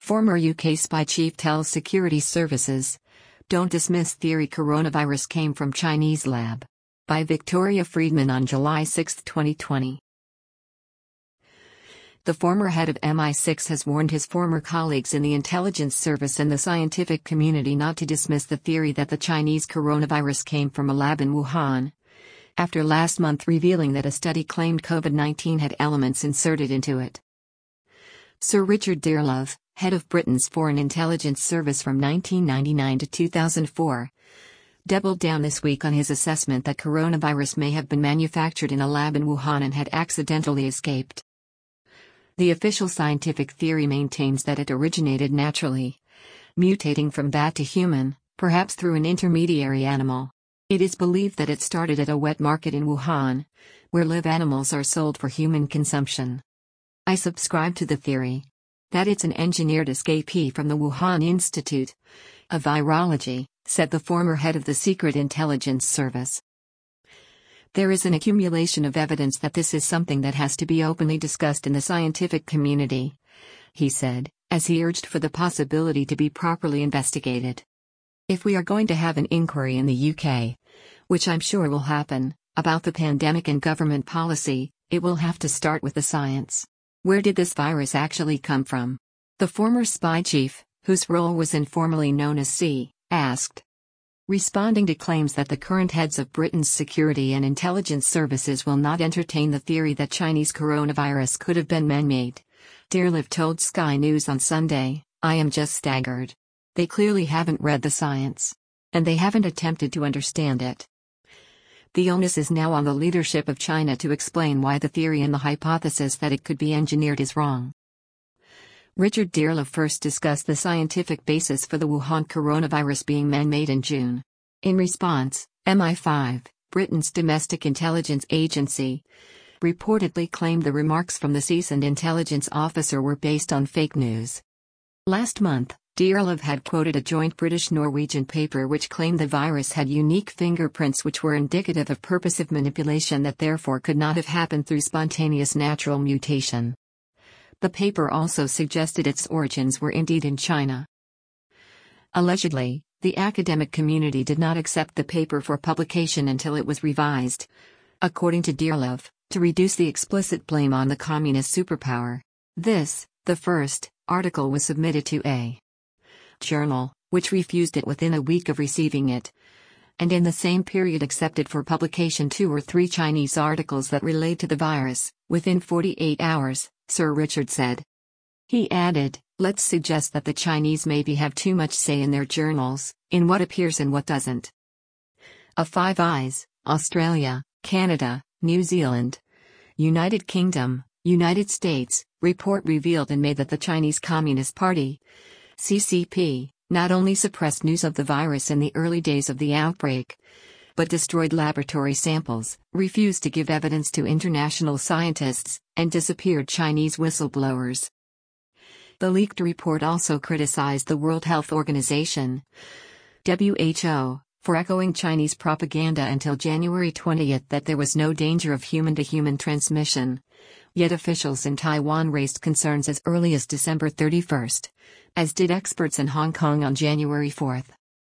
Former UK spy chief tells security services, "Don't dismiss theory coronavirus came from Chinese lab." By Victoria Friedman on July 6, 2020. The former head of MI6 has warned his former colleagues in the intelligence service and the scientific community not to dismiss the theory that the Chinese coronavirus came from a lab in Wuhan, after last month revealing that a study claimed COVID-19 had elements inserted into it. Sir Richard Dearlove, head of Britain's Foreign Intelligence Service from 1999 to 2004, doubled down this week on his assessment that coronavirus may have been manufactured in a lab in Wuhan and had accidentally escaped. The official scientific theory maintains that it originated naturally, mutating from bat to human, perhaps through an intermediary animal. It is believed that it started at a wet market in Wuhan, where live animals are sold for human consumption. "I subscribe to the theory that it's an engineered escapee from the Wuhan Institute of Virology," said the former head of the Secret Intelligence Service. "There is an accumulation of evidence that this is something that has to be openly discussed in the scientific community," he said, as he urged for the possibility to be properly investigated. "If we are going to have an inquiry in the UK, which I'm sure will happen, about the pandemic and government policy, it will have to start with the science. Where did this virus actually come from?" The former spy chief, whose role was informally known as C, asked. Responding to claims that the current heads of Britain's security and intelligence services will not entertain the theory that Chinese coronavirus could have been man-made, Dearlove told Sky News on Sunday, "I am just staggered. They clearly haven't read the science. And they haven't attempted to understand it. The onus is now on the leadership of China to explain why the theory and the hypothesis that it could be engineered is wrong." Richard Dearlove first discussed the scientific basis for the Wuhan coronavirus being man-made in June. In response, MI5, Britain's domestic intelligence agency, reportedly claimed the remarks from the seasoned intelligence officer were based on fake news. Last month, Dearlove had quoted a joint British-Norwegian paper which claimed the virus had unique fingerprints which were indicative of purposive manipulation that therefore could not have happened through spontaneous natural mutation. The paper also suggested its origins were indeed in China. Allegedly, the academic community did not accept the paper for publication until it was revised, according to Dearlove, to reduce the explicit blame on the communist superpower. This, the first, article was submitted to a journal, which refused it within a week of receiving it, and in the same period accepted for publication 2 or 3 Chinese articles that relate to the virus, within 48 hours. Sir Richard said. He added, "Let's suggest that the Chinese maybe have too much say in their journals, in what appears and what doesn't." A Five Eyes, Australia, Canada, New Zealand, United Kingdom, United States, report revealed in May that the Chinese Communist Party, CCP, not only suppressed news of the virus in the early days of the outbreak, but destroyed laboratory samples, refused to give evidence to international scientists, and disappeared Chinese whistleblowers. The leaked report also criticized the World Health Organization, WHO, for echoing Chinese propaganda until January 20 that there was no danger of human-to-human transmission. Yet officials in Taiwan raised concerns as early as December 31, as did experts in Hong Kong on January 4.